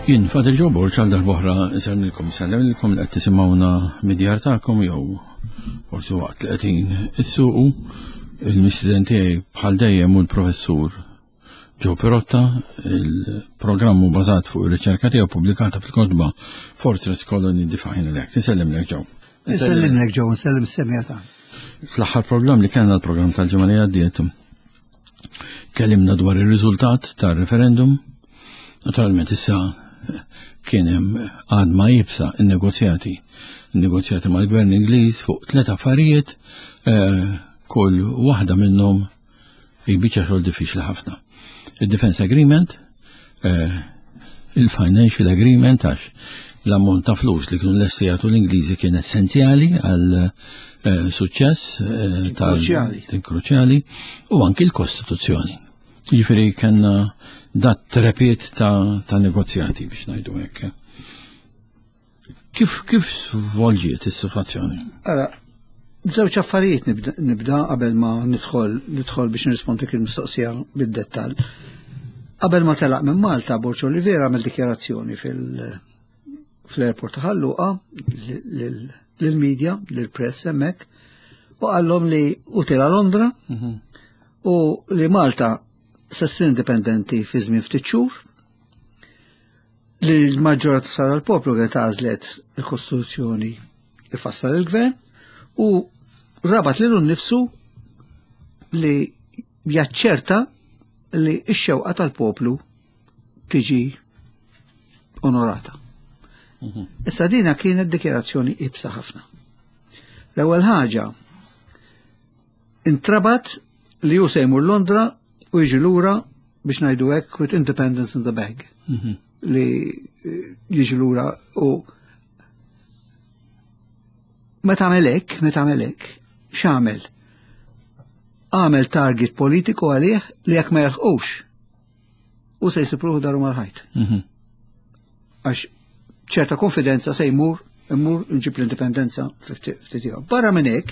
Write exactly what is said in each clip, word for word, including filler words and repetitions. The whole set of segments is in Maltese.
Jien Fader Joe Borg għal darbohra nsalmilkom salem lilkom li qed tisimgħuna mid-djar tagħkom jew forsi waqt li qegħdin issuqu il-mistieden tiegħi bħal dejjem hu l-professur Joe Pirotta, il-programm hu bażat fuq ir-riċerka tiegħu pubblikata fil-kotba Fortress Colony Define Elect. Insellimlek Joe. Insellimlek Joe, nsellim is-semja tagħna. Fl-aħħar programm li kellna l-programm tal-ġimgħa li għaddiet tkellimna dwar ir-riżultat tar-referendum. Naturalment issa kien hemm għad ma jibsa n-negozjati, n-negozjati mal-Gvern Ingliż fuq tliet affarijiet, kull waħda minnhom jbiċċa xogħol diffiċli ħafna. Il-Defense Agreement, il-Financial Agreement għax l-ammont ta' flus li kienu lesti jagħtu l-Ingliżi kien essenzjali għal suċċess tal-kruċjali u anki l-Kostituzzjoni. Jiġifieri kellna dat trepiet ta', ta negozjati biex ngħidu hekk. Kif kif svolġiet is-sitwazzjoni? Ara, żewġ affarijiet nibda, nibda qabel ma nidħol nidħol biex nirrispondi kien mistoqsija bid-dettall. Qabel ma telaq minn Malta Borġ Olivera għamel dikjarazzjoni fil fl-airport ta' Ħalluqa lill-medja, lill-press hemmhekk, u qallhom li utila Londra u li Malta sessin indipendenti fi żmien ftit xhur, li l-maġġoranza tal-poplu qed għażlet il-Kostituzzjoni ifassal il-Gvern u rabat lilu nnifsu li jaċċerta li x-xewqa tal-poplu tiġi onorata. Issa dina kienet dikjerazzjoni ibsa ħafna. L-ewwel ħaġa intrabat li hu se jmur Londra u jiġi lura biex ngħidu hekk with independence in the bag. Li jiġi lura u meta għamel hekk, meta għamel hekk, x'għamel? Għamel target politiku għalih li jekk ma jerħqux u se jsipruħu daru mal-ħajt. Għax ċerta konfidenza se jmur immur nġib l-indipendenza ftit ieħor. Barra minn hekk,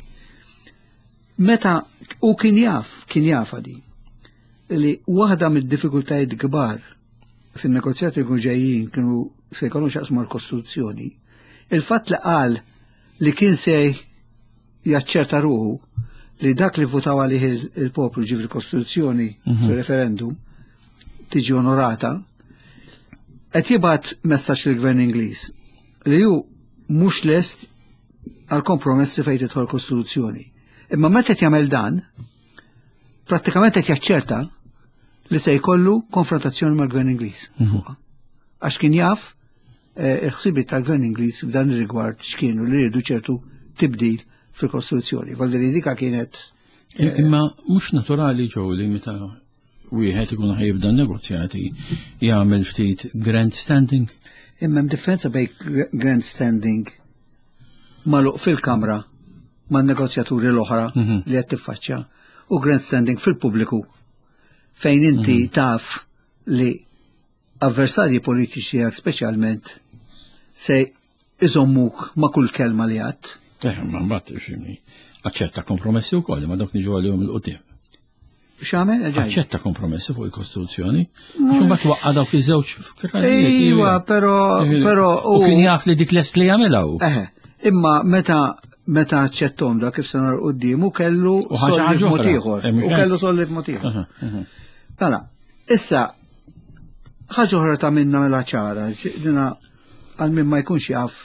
meta u kien jaf, kien jaf għadi li waħda mid-diffikultajiet kbar fin-negozjati li kienu ġejjin kienu se jkollhom x'jaqsmu l-Kostituzzjoni, il-fatt li qal li kien se jaċċerta ruħu li dak li votaw għalih il-poplu ġif il-Kostituzzjoni fil-referendum tiġi onorata, qed jibgħat messaġġ lill-Gvern Ingliż li hu mhux lest għal kompromessi fejn tidħol Kostituzzjoni. Imma meta qed jagħmel dan, prattikament qed jaċċerta li se jkollu konfrontazzjoni mal-Gvern Ingliż. Għax kien jaf il-ħsibiet tal-Gvern Ingliż f'dan ir-rigward x'kienu li jridu ċertu tibdil fil-Kostituzzjoni. Valli dika kienet. Imma mhux naturali ġew li meta wieħed ikun ħajibda negozjati jagħmel ftit grandstanding. Imma hemm differenza bejn grandstanding magħluq fil-Kamra man-negozjaturi l-oħra li qed tiffaċċja u grandstanding fil-pubbliku fejn inti taf li avversarji politiċi għak speċjalment se iżommuk ma' kull kelma li għat. Eh, ma mbagħad x'inhi. Aċċetta kompromessi wkoll ma dawk niġu għalihom il-qudiem. X'għamel? Aċċetta kompromessi fuq il-Kostituzzjoni. X'imbagħad waqqa dawk iż-żewġ Ejwa, però però u kien jaf li dik lest li jagħmilha. Eh, imma meta meta ċettom da kif se nar qudiemu kellu sollit mod ieħor. U kellu sollit mod ieħor. Mela, issa ħaġa oħra ta' minna mela ċara, dina għal min ma jkunx jaf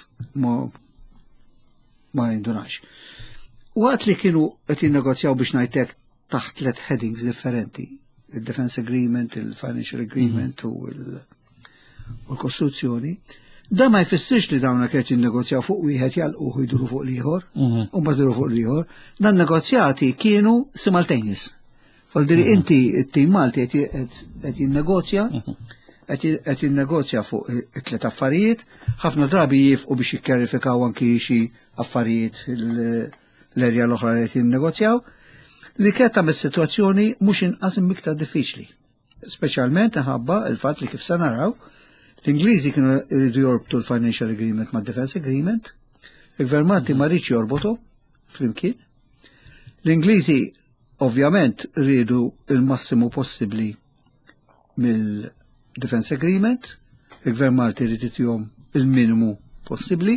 ma jindunax. Waqt li kienu qed jinnegozjaw biex ngħidlek taħt tliet headings differenti, il-Defense Agreement, il-Financial Agreement u l-Kostituzzjoni, da ma jfissirx li dawna qed jinnegozjaw fuq wieħed jalqu jduru fuq l-ieħor, u mbagħad jduru fuq l-ieħor, dan negozjati kienu simultaneous. Faldiri inti t-tim Malti qed jinnegozja, qed jinnegozja fuq it-tliet affarijiet, ħafna drabi jifqu biex jikkjarifikaw anki xi affarijiet l-erja l-oħra li qed jinnegozjaw, li kien tagħmel sitwazzjoni mhux inqas imiktar diffiċli. Speċjalment ħabba il-fatt li kif se naraw l-Ingliżi kienu jridu jorbtu l-Financial Agreement mad Defense Agreement, il-Gvern Malti ma rridx jorbotu flimkien. L-Ingliżi ovvjament rridu il-massimu possibbli mill-Defense Agreement il-Gvern Malti jrid itihom il-minimu possibbli.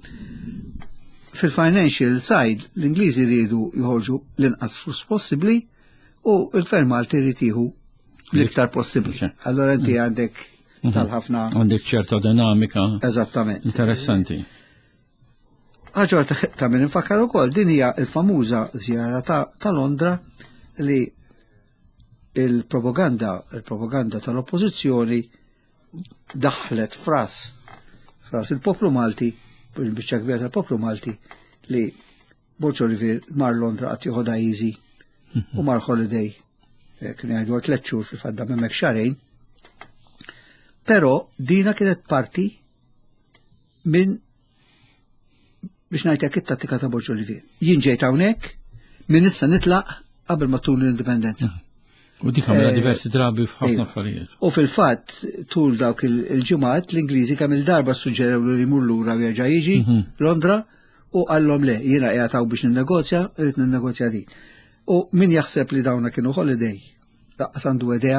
Fil-financial side, l-Ingliżi jridu joħorġu l-inqas flus possibbli u l-Gvern Malti jrid jieħu l-iktar possibbli. Allora inti għandek tal-ħafna. Għandek ċerta dinamika. Eżattament. Interessanti. Ħaġa ta' min infakkar ukoll din hija l-famuża żjara ta' Londra li il-propaganda, il-propaganda tal-oppożizzjoni daħlet fras fras il-poplu Malti, il-biċċa kbira tal-poplu Malti li Borċ Olivier mar Londra qatt jieħodha easy u mar holiday kien jgħidu tliet xhur fil-fadda m'hemmhekk xarejn. Però dina kienet parti minn biex ngħidlek it-tattika ta' Borċ Olivier. Jien ġejt hawnhekk minn issa nitlaq qabel ma tul l-indipendenza. U dik għamela diversi drabi f'ħafna affarijiet. U fil-fatt tul dawk il-ġimgħat l-Ingliżi kemm il-darba suġġerew li jmur lura u jerġa' jiġi Londra u qallhom le jiena qiegħed hawn biex ninnegozja, irid ninnegozja din. U min jaħseb li dawna kienu holiday daqqas għandu idea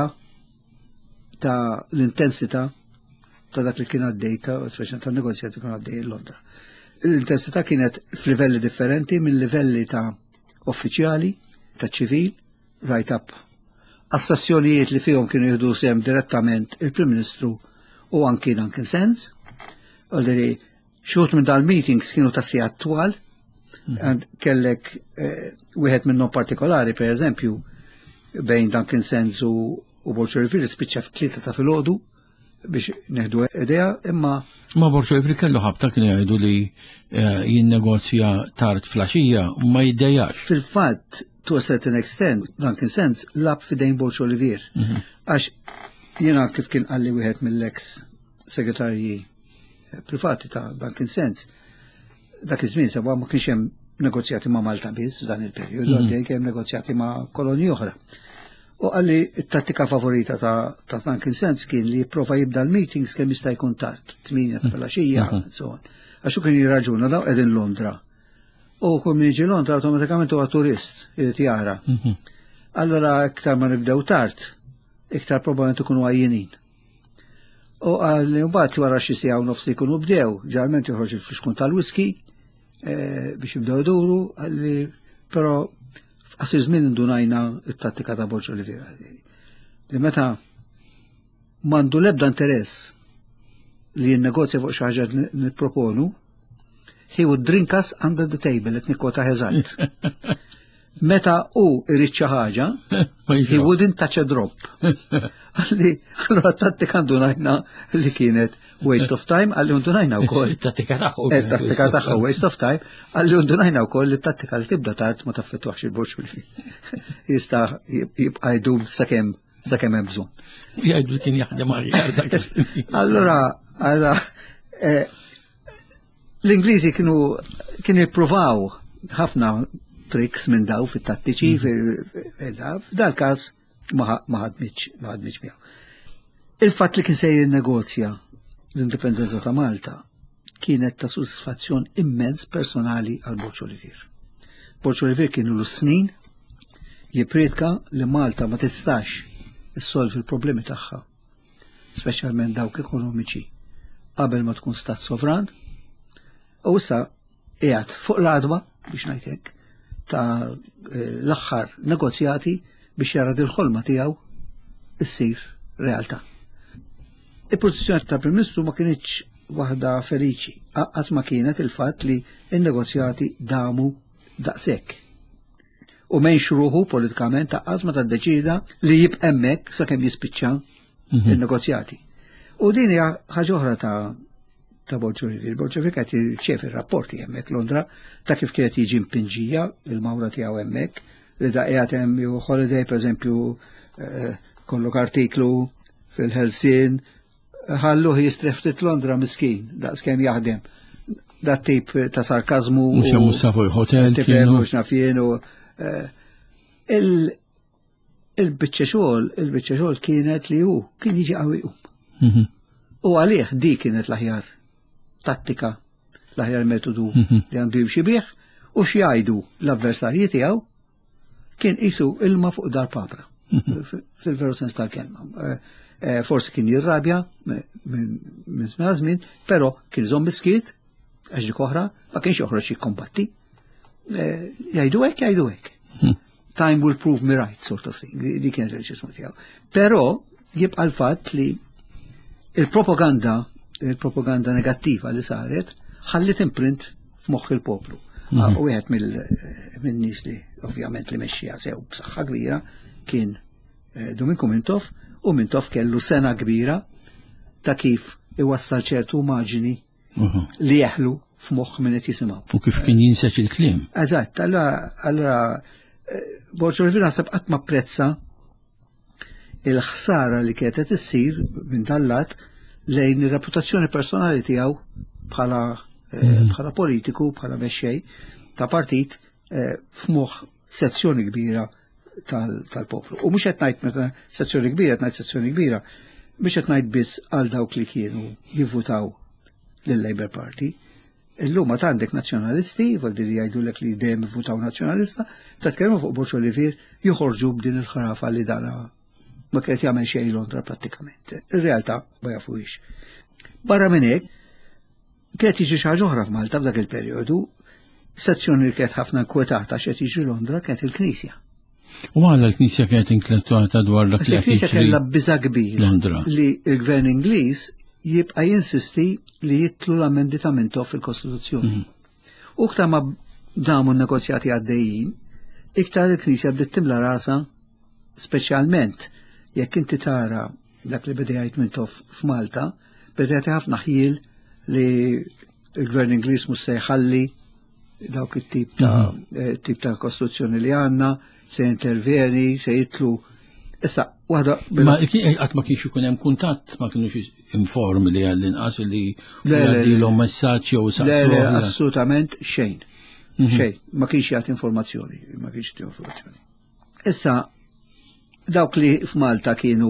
ta' l-intensità ta' dak li kien għaddej ta' speċjalment tan-negozjati kien għaddej Londra. L-intensità kienet f'livelli differenti minn livelli ta' uffiċjali, ta' ċivil, right up. Assassjonijiet li fihom kienu jieħdu sem direttament il-Prim Ministru u anki Duncan Sands. Għaldiri, xut minn dal-meetings kienu ta' si attwal, kellek wieħed minnhom partikolari, per eżempju, bejn Duncan Sands u Borċ Olivier spiċċa f'tlieta ta' filgħodu biex neħdu idea, imma Ma Borċ Olivier kellu ħabta kien jgħidu li jinnegozja tard flaxija u ma jiddejjax. Fil-fatt, to a certain extent, Duncan Sands lab fidejn Borċ Olivier. Għax jiena kif kien qalli wieħed mill-ex segretarji privati ta' Duncan Sands, dak iż-żmien sabu ma kienx hemm negozjati ma' Malta biss f'dan il-perjodu, għaddej hemm negozjati ma' kolonji oħra. U għalli t-tattika favorita ta' Duncan Sands kien li jipprova jibda l-meetings kemm jista' jkun tard, tminja ta' filgħaxija, so on. Għax kien jirraġuna daw qegħdin Londra. U kum jiġi Londra automatikament huwa turist irid jara. Allora iktar ma nibdew tard, iktar probabbilment ikunu għajjinin. U għalli mbagħad wara xi sigħa u nofs li jkunu bdew, ġarment joħroġ il-fliskun tal-whisky biex jibdew iduru, għalli però f'qasir żmien indunajna t-tattika ta' Borċ Olivier. Li meta m'għandu l-ebda interess li jinnegozja fuq xi ħaġa nipproponu, he would drink us under the table, et nikkota eżatt. Meta u irrid xi ħaġa, he wouldn't touch a drop. Għalli, allora tattika ndunajna li kienet waste of time, għalli ndunajna wkoll. Tattika tagħhom. Tattika tagħhom waste of time, għalli ndunajna wkoll li tattika li tibda tard ma taffettwax il-Borċ Olivier. Jista' jibqa' jdum sakemm sakemm hemm bżonn. Jgħidu kien jaħdem aħjar. Allora, allora l-Ingliżi kienu kienu jippruvaw ħafna tricks minn daw fit-tattiċi, f'dal-każ ma ħadmitx ma ħadmitx miegħu. Il-fatt li kien se jinnegozja l-indipendenza ta' Malta kienet ta' soddisfazzjon immens personali għal Borċ Olivier. Borċ Olivier kienu l-snin jipredka li Malta ma tistax issolvi l-problemi tagħha, speċjalment dawk ekonomiċi, qabel ma tkun stat sovran, u issa qiegħed fuq l-għadba biex ngħidlek ta' l-aħħar negozjati biex jara dil-ħolma tiegħu issir realtà. Il-pożizzjoni tal-Prim Ministru ma kienx waħda feliċi, aqqas ma kienet il-fatt li n-negozjati damu daqshekk. U m'hemmx ruħu politikament aqqas ma taddeċida li jibqa' hemmhekk sakemm jispiċċa in-negozjati. U din hija ħaġa oħra ta' ta' Borċ Olivier. Borċ Olivier qed jirċiev ir-rapporti hemmhekk Londra ta' kif kienet jiġi mpinġija il-mawra tiegħu hemmhekk, li da qiegħed hemm jew holiday pereżempju kollok artiklu fil-Helsin ħalluh jistref ftit Londra miskin, daqskemm jaħdem. Dat tip ta' sarkazmu. Mhux hemm safu hotel kienu. Mhux naf jien u il-biċċa xogħol, il-biċċa xogħol kienet li hu kien jiġi qawwi. U għalih di kienet l-aħjar tattika, l-aħjar metodu li għandu jimxi bih, u x'jgħidu l-avversarji tiegħu kien qisu ilma fuq dar papra, fil-veru sens tal-kelma. forsi kien jirrabja minn żmien, però kien iżomm biskiet għax dik oħra ma kienx joħroġ jikkombatti. Jgħidu hekk, jgħidu hekk. Time will prove me right, sort of thing. Di kien il-ġismu tiegħu. Però jibqa' l-fatt li il-propaganda, il-propaganda negattiva li saret, ħallit imprint f'moħħ il-poplu. U wieħed mill-nies li ovvjament li mexxija sew b'saħħa kbira kien Domingo Mintoff, u Mintoff kellu sena kbira ta' kif iwassal ċertu maġini li jeħlu f'moħħ min qed jisimgħu. U kif kien jinseċ il-kliem. Eżatt, allura Borġo Olivier naħseb qatt ma apprezza il-ħsara li kienet issir minn dallat lejn ir-reputazzjoni personali tiegħu bħala bħala politiku, bħala mexxej ta' partit f'moħħ sezzjoni kbira tal-poplu. U mhux qed ngħid meta sezzjoni kbira, qed ngħid sezzjoni kbira, mhux qed ngħid biss għal dawk li kienu jivvutaw lill-Labour Party. Illum ma għandek nazzjonalisti, voldi li jgħidulek li dejjem jivvutaw nazzjonalista, ta' tkellmu fuq Borġo Olivier joħorġu b'din il-ħrafa li dara ma kienet jagħmel xejn Londra prattikament. Ir-realtà ma jafuhiex. Barra minn hekk, kienet jiġi xi ħaġa oħra f'Malta f'dak il-perjodu, sezzjoni li kienet ħafna nkwetata x'qed jiġi Londra kienet il-Knisja. U għalla l-Knisja kienet inklettuata dwar dak li Il-Knisja kellha biża' kbir Londra li l-Gvern Ingliż jibqa' jinsisti li jitlu l-amendi ta' Mintoff fil-Kostituzzjoni. U ktar ma damu n-negozjati għaddejjin, iktar il-Knisja bdiet timla rasa, speċjalment jekk inti tara dak li beda jgħid Mintoff f'Malta, beda jagħti ħafna ħiel li l-Gvern Ingliż mhux se jħalli dawk it-tip ta' tip ta' kostruzzjoni li għandna, se interveni, se jitlu. Issa, waħda. Ma qatt ma kienx ikun hemm kuntatt, ma kienux informi li għall-inqas li jgħaddilhom messaġġ jew saqsu. Le, assolutament xejn. Xejn, ma kienx jagħti informazzjoni, ma kienx jagħti informazzjoni. Issa, dawk li f'Malta kienu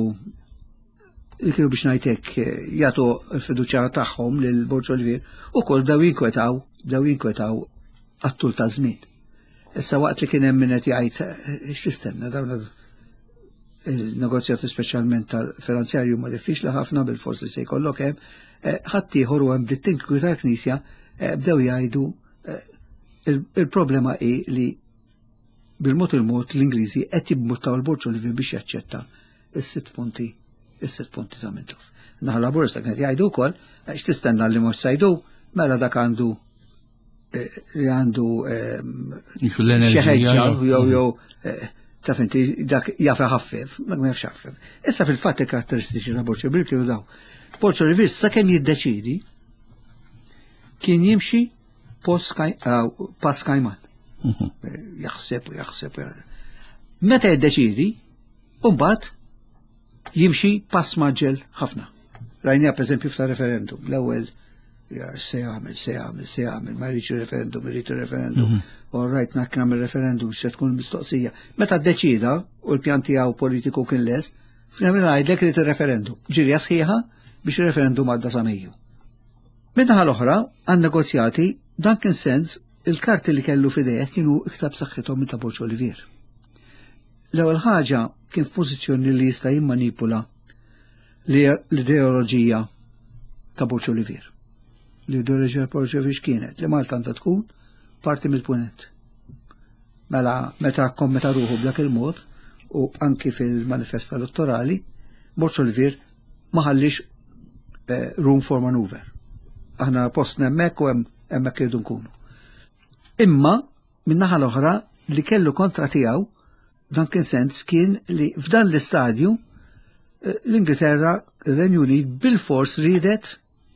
kienu biex ngħidlek jagħtu l-fiduċja tagħhom lil Borġo Olivier, ukoll daw jinkwetaw, daw jinkwetaw għat-tul ta' żmien. Issa waqt li kien hemm min qed jgħid x'tistenna dawn il-negozjati speċjalment tal-finanzjarji huma diffiċli ħafna bil-forsi se jkollok hemm ħadd ieħor u hemm bdiet-tinkwi tal-Knisja bdew jgħidu il-problema hi li bil-mod il-mod l-Ingliżi qed jibbuttaw il-Borġo Olivier biex jaċċetta is-sitt punti is-sitt punti ta' Mintoff. Naħla Boris dak qed jgħidu wkoll x'tistenna li mhux sajdu mela dak għandu għandu xeħeġġa jew jew taf inti dak jafa ħaffef, ma jafx ħaffef. Issa fil-fatt il-karatteristiċi ta' Borġo Olivier kienu daw. Borġo Olivier sakemm jiddeċidi kien jimxi pass kajman. Jaħseb u jaħseb. Meta jiddeċidi, mbagħad jimxi pass maġġel ħafna. Rajnija pereżempju f'ta' referendum, l-ewwel se jagħmel, se jagħmel, se jagħmel, ma jridx referendum, jrid referendum. All right, nak nagħmel referendum se tkun mistoqsija. Meta ddeċida u l-pjan tiegħu politiku kien lest, f'nagħmel ngħidlek irid ir-referendum. Ġirja sħiħa biex ir-referendum għadda sa Mejju. Min-naħa l-oħra, għan negozjati dan kien sens il-karti li kellu f'idejh kienu iktar b'saħħithom minn ta' Borġo Olivier. L-ewwel ħaġa kien f'pożizzjoni li jista' jimmanipula l-ideoloġija ta' Borġo Olivier. L-ideoloġija ta' Borġo Olivier kienet li Malta għandha tkun parti mill-punent. Mela meta kommeta ruħu b'dak il-mod u anki fil-manifest elettorali, Borġo Olivier ma ħallix room for maneuver. Aħna post hemmhekk u hemmhekk irridu nkunu. Imma min-naħa l-oħra li kellu kontra tiegħu dan kien sens kien li f'dan l-istadju l-Ingilterra, ir-Renju Unit bil-fors ridet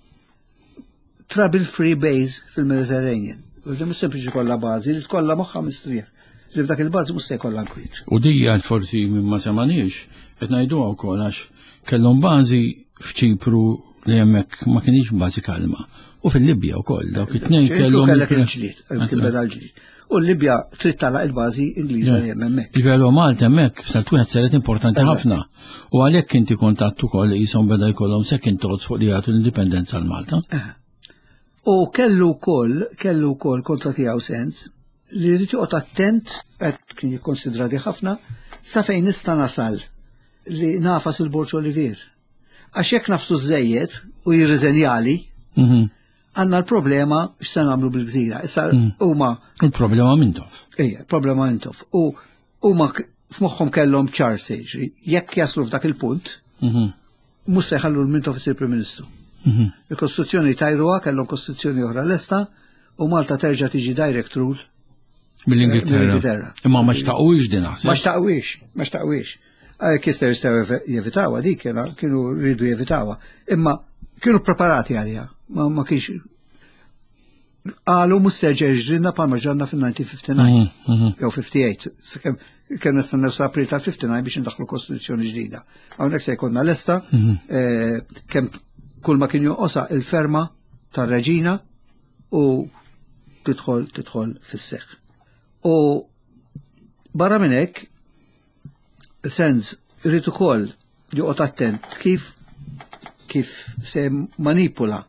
trouble-free base fil-Mediterranean. U mhux sempliċi kollha bażi li tkollha moħħha mistrieħ. Li f'dak il-bażi mhux se jkollha nkwiet. U dija forsi ma semaniex qed ngħiduha wkoll għax kellhom bażi f'Ċipru li hemmhekk ma kienx bażi kalma. U fil-Libja wkoll dawk it-tnejn kellhom kellek il-ġlied, kien beda l-ġlied. U l-Libja trid tagħlaq il-bażi Ingliża li hemm hemmhekk. Il-veru Malta hemmhekk f'salt wieħed saret importanti ħafna. U għalhekk inti kontattu wkoll qishom beda jkollhom second thoughts fuq li jagħtu l-indipendenza l Malta. U kellu wkoll kellu wkoll kontra tiegħu sens li jrid joqgħod attent qed kien jikkonsidrati ħafna sa fejn nista' nasal li nafas il-Borġo Olivier Għax jekk nafsu żejjed u jirriżenjali, għandna l-problema x'se nagħmlu bil-gżira. Issa huma il-problema mintof. Ejja, problema mintof. U huma f'moħħhom kellhom ċarsi, jekk jaslu f'dak il-punt, mhux se jħallu l-mintof isir Prim Ministru. Il-Kostituzzjoni tajruha kellhom Kostituzzjoni oħra lesta u Malta terġa' tiġi direct rule Mill-Ingilterra. Imma ma xtaqwix din naħseb. Ma xtaqwix, ma xtaqwix. Kister jistgħu jevitawa dik, kienu rridu jevitawa. Imma kienu preparati għalija. Ma kienx. Qalu mhux se ġeġrinna bħalma ġanna fil-nineteen fifty-nine. Jew fifty-eight. Kien nistennew sa April tal-fifty-nine biex indaħlu Kostituzzjoni ġdida. Hawnhekk se jkollna lesta kemm kull ma kien joqosa il-ferma tar-Reġina u tidħol tidħol fis-seħħ. U barra minn hekk, sens irid ukoll joqgħod attent kif kif se manipula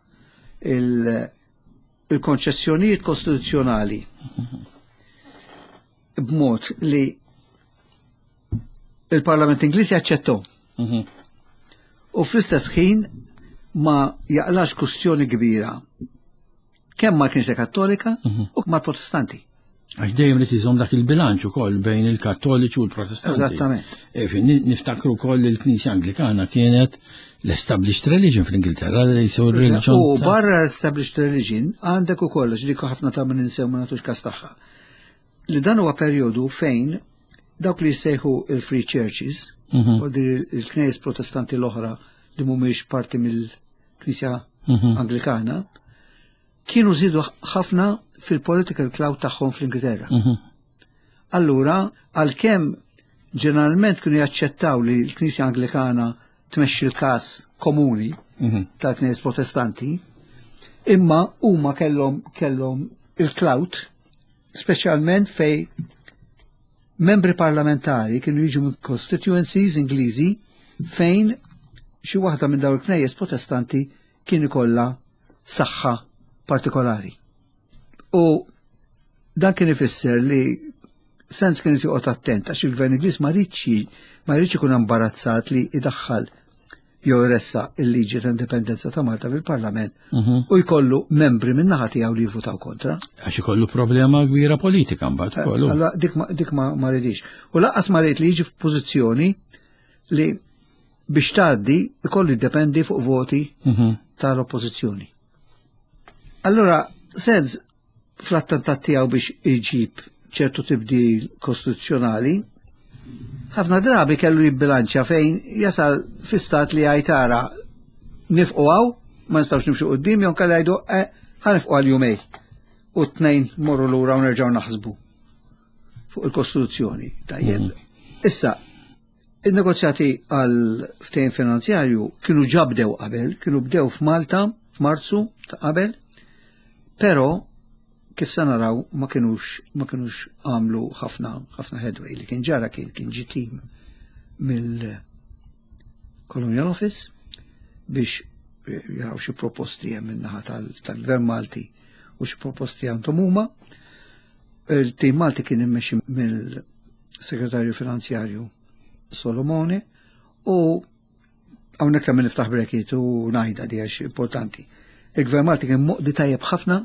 il-konċessjonijiet kostituzzjonali b'mod li il-Parlament Ingliż jaċċettom. U fl-istess ħin ma jaqlax kwistjoni kbira kemm mal-Knisja Kattolika u mal-Protestanti. Għax dejjem li tiżom dak il-bilanċ ukoll bejn il-Kattoliċi u l-Protestanti. Eżattament. Niftakru wkoll il-Knisja Anglikana kienet l-established religion fl-Ingilterra li jsew religion. U barra l-established religion għandek ukoll li ħafna ta' minn insew ma nagħtux każ tagħha. Li dan huwa perjodu fejn dawk li jsejħu il-free churches u il-knejs protestanti l-oħra li mhumiex parti mill-Knisja Anglikana kienu żidu ħafna fil-political cloud tagħhom fl-Ingilterra. Allura, għalkemm ġeneralment kienu jaċċettaw li l-Knisja Anglikana tmexxi l-każ komuni tal-Knejs Protestanti, imma huma kellhom kellhom il-cloud speċjalment fej membri parlamentari kienu jiġu minn constituencies Ingliżi fejn xi waħda minn dawn il-Knejjes Protestanti kien ikollha saħħa partikolari. U dan kien ifisser li sens kien joqgħod attent għax il-Gvern Ingliż ma rridx ma rridx ikun imbarazzat li idaħħal jew iressa il-liġi ta' indipendenza ta' Malta fil-Parlament u jkollu membri minn naħa tiegħu li jivvutaw kontra. Għax ikollu problema kbira politika mbagħad ukoll. Allora dik ma rridix. U laqqas ma rrid li jiġi f'pożizzjoni li biex tgħaddi ikollu jiddependi fuq voti tal-oppożizzjoni. Allora sens fl-attentat tiegħu biex iġib ċertu tibdil kostituzzjonali, ħafna drabi kellu jibbilanċja fejn jasal fi stat li għajtara nifqu għaw, ma nistawx nimxu qoddim, jon kalli għajdu ħanifqu għal jumej u t-nejn morru l-ura u nerġaw naħsbu fuq il-Kostituzzjoni. Issa, il-negozjati għal ftehim finanzjarju kienu ġabdew qabel, kienu bdew f'Malta f'Marzu ta' qabel, pero kif sa naraw ma kienux ma kienux għamlu ħafna ħafna headway li kien ġara kien kien ġi tim mill-Colonial Office biex jaraw xi proposti hemm min-naħa tal-Gvern Malti u xi proposti għandhom huma. Il-tim Malti kien immexxi mill-Segretarju Finanzjarju Solomone u hawnhekk ta' min niftaħ brekit u ngħidha di għax importanti. Il-Gvern Malti kien moqdi tajjeb ħafna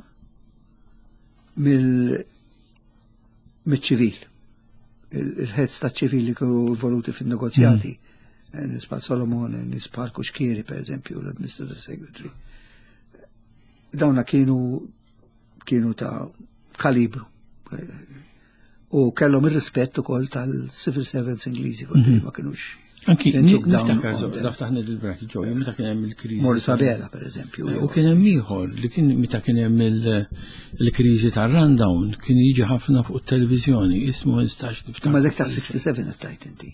mill-ċivil. Il-ħedz ta' ċivili kienu voluti fin-negozjati. Nispal Solomone, nispal Kuxkieri, per eżempju, l-Administrative Secretary. Dawna kienu kienu ta' kalibru. U kellhom ir-rispett ukoll tal-civil servants Ingliżi, ma kienux. Anki, niftakar, daftaħna il-braki ġo, meta kien hemm il-kriżi. Morisabela, per eżempju. U kien hemm ieħor li kien meta kien hemm il-kriżi tar-rundown kien jiġi ħafna fuq it-televiżjoni, ismu ma nistax niftakar. Ma dak ta' sixty-seven qed tajt inti.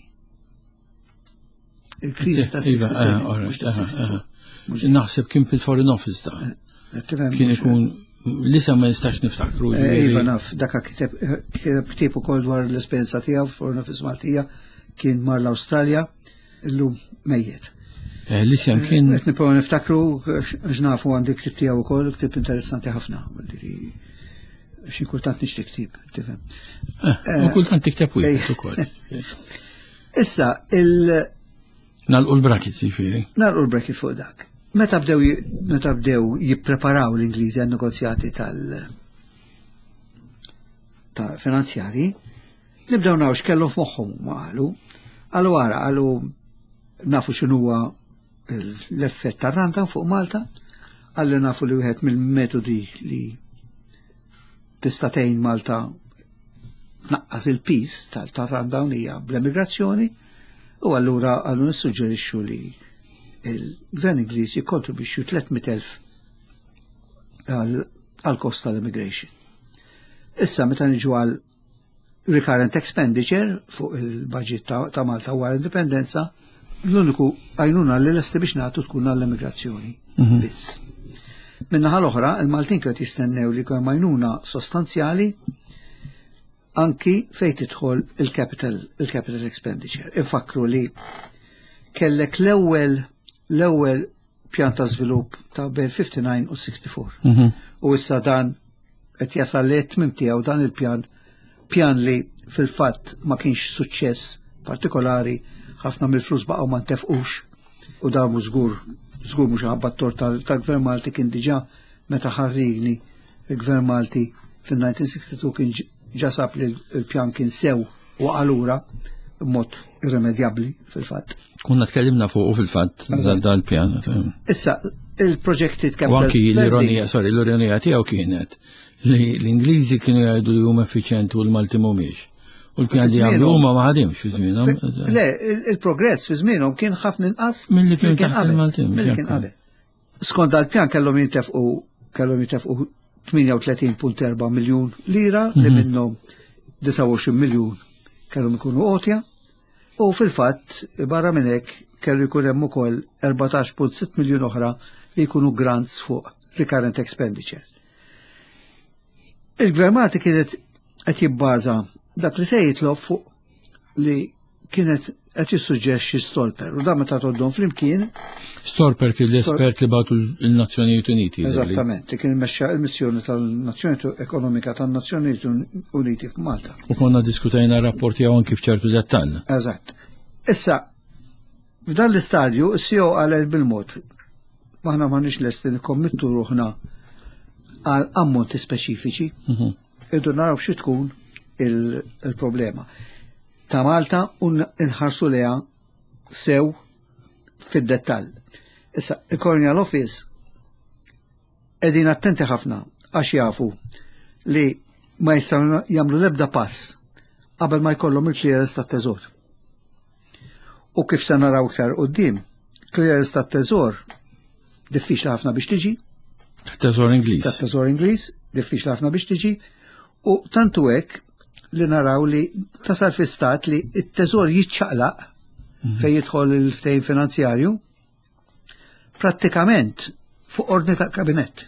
Il-kriżi ta' sixty-seven. Naħseb kien fil-Foreign Office ta' kien ikun lisa ma nistax niftakru. Iva naf, dakka kiteb ukoll dwar l-esperjenza tiegħu f'Foreign Office Maltija kien mar l-Awstralja illum mejjed. Lisem kien. Qed nipprova niftakru x'nafu għandi ktib tiegħu wkoll, ktib interessanti ħafna. Xi kultant nixtieq ktib, tifhem. U kultant tikteb wieħed ukoll. Issa il Nalqu l-brackets jiġifieri. Nalqu l-brackets fuq dak. Meta bdew meta bdew jippreparaw l-Ingliżi għan negozjati tal ta' finanzjari, nibdew naw x'kellhom f'moħħhom ma qalu. Għalu wara għalu nafu x'inhuwa l-effett tar-randa fuq Malta, għalli nafu li wieħed mill-metodi li tista' tgħin Malta naqqas il-pis tal-randa hija bl-emigrazzjoni, u allura għallu nissuġġerixxu li il-Gvern Ingliż jikkontribwixxu tlietmien elf għal-kost tal-immigration. Issa meta niġu għal recurrent expenditure fuq il-budget ta' Malta wara indipendenza, l-uniku għajnuna li l-esti biex nagħtu tkun għall-immigrazzjoni biss. Minnaħa l-oħra, il-Maltin kienu jistennew li kemm għajnuna sostanzjali anki fejn tidħol il-capital il-capital expenditure. Infakru li kellek l-ewwel l-ewwel pjan ta' żvilupp ta' bejn fifty-nine u sixty-four. U issa dan qed jasal li tmiem tiegħu dan il-pjan pjan li fil-fatt ma kienx suċċess partikolari, ħafna mill-flus baqgħu ma ntefqux u dan mhu żgur żgur mhux ħabba t-tort tal-Gvern Malti kien diġà meta ħarrigni il-Gvern Malti fin-nineteen sixty-two kien ġasab li l-pjan kien sew u għalura b'mod irremedjabbli fil-fatt. Kunna tkellimna fuq fil-fatt dal-pjan. Issa, il-proġekti U anki l-ironija, sorry, l-ironija tiegħu kienet li l-Ingliżi kienu jgħidu li huma effiċjenti u l-Malti mhumiex. U l-pjan li jagħmlu huma ma ħadimx fi żmienhom. Le, il-progress fi żmienhom kien ħafna inqas milli kien taħt il-Malti. Milli kien qabel. Skont dal-pjan kellhom jintefqu kellhom jintefqu thmaniya u tletin punt erba' miljun lira li minnhom disa' u għoxrin miljun kellhom ikunu qotja u fil-fatt barra minn hekk kellu jkun hemm ukoll erbatax punt sitt miljun oħra li jkunu grants fuq recurrent expenditure. Il-Gvern Malti kienet qed jibbaża dak li se jitlob fuq li kienet qed jissuġġerixxi Stolper u dan meta toddhom flimkien. Stolper kien l-espert li bagħtu l-Nazzjonijiet Uniti. Eżattament, kien immexxa l-missjoni tal-Nazzjoni Ekonomika tan-Nazzjonijiet Uniti f'Malta. U konna diskutajna rapporti hawn kif ċertu dettall. Eżatt. Issa, f'dan l-istadju, is-C E O qal bil-mod maħna m'għandniex lesti nikkommittu ruħna għal ammonti speċifiċi, irdu naraw xi tkun il-problema ta' Malta u nħarsu leha sew fid-dettall. Issa, il-Colonial Office qegħdin attenti ħafna għax jafu li ma jistgħu jagħmlu l-ebda pass qabel ma jkollhom il-clearance tat-teżor. U kif se naraw iktar quddiem, clearance tat-teżor diffiċli ħafna biex tiġi. Teżor Ingliż. Tat-teżor Ingliż diffiċli ħafna biex tiġi u tantu hekk li naraw li tasal fi stat li it-teżor jitċaqlaq fejn jidħol il-ftehim finanzjarju prattikament fuq ordni tal-kabinett.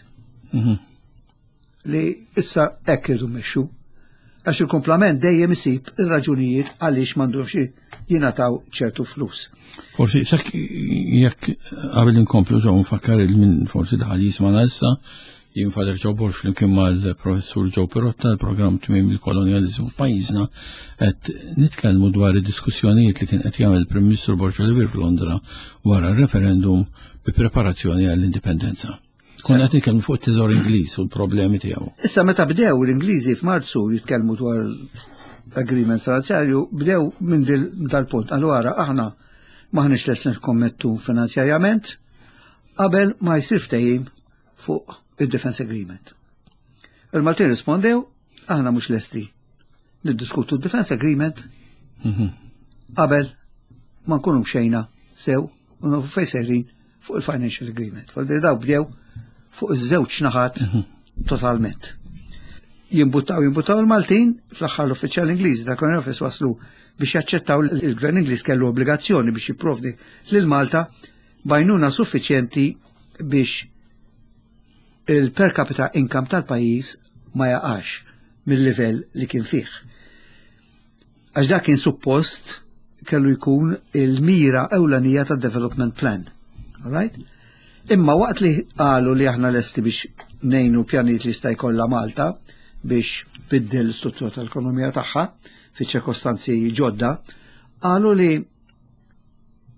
Li issa hekk irdu mmexxu għax il-komplament dejjem isib ir-raġunijiet għaliex m'għandhomx jingħataw ċertu flus. Forsi sak jekk qabel inkomplu ġew nfakkar il-min forsi daħal jisma'na issa jien Fader Joe Borg flimkien mal-Professur Joe Perotta l-programm tmiem il-kolonjaliżmu f'pajjiżna qed nitkellmu dwar id-diskussjonijiet li kien qed jagħmel il-Prim Ministru Borg Oliver f'Londra wara r-referendum bi preparazzjoni għall-indipendenza. Konna qed nitkellmu fuq it-teżor Ingliż u l-problemi tiegħu. Issa meta bdew l-Ingliżi f'Marzu jitkellmu dwar l-agreement finanzjarju bdew minn dal-punt. Allura aħna maħniex les nikkommettu finanzjarjament qabel ma jsir ftehim fuq il-Defense Agreement. Il-Maltin rispondew, aħna mux lesti niddiskutu il-Defense Agreement qabel ma nkunu mxejna sew u nafu fej sejrin fuq il-Financial Agreement. Fal-di daw bdew fuq iż-żewġ naħat totalment. Jimbuttaw jimbuttaw il-Maltin fl-aħħar l-uffiċjal Ingliżi ta' Colonial Office waslu biex jaċċettaw il-Gvern Ingliż kellu obbligazzjoni biex jipprovdi lil Malta bajnuna suffiċjenti biex il-per capita income tal-pajjiż ma jaqax mill-livell li kien fih. Għax dak kien suppost kellu jkun il-mira ewlenija tad-development plan. All right? Imma waqt li qalu li aħna lesti biex nejnu pjanijiet li sta jkollha Malta biex biddel l-struttura tal-ekonomija tagħha fi ċirkostanzi ġodda, qalu li